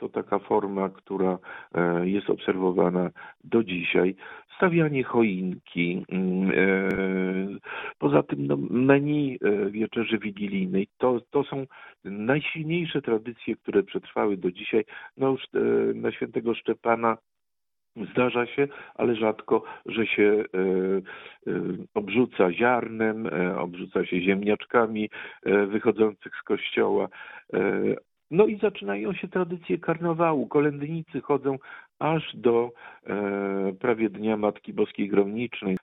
to taka forma, która jest obserwowana do dzisiaj. Stawianie choinki, poza tym menu wieczerzy wigilijnej, to są najsilniejsze tradycje, które przetrwały do dzisiaj. No już na świętego Szczepana zdarza się, ale rzadko, że się obrzuca ziarnem, obrzuca się ziemniaczkami wychodzących z kościoła. No i zaczynają się tradycje karnawału. Kolędnicy chodzą aż do prawie Dnia Matki Boskiej Gromnicznej.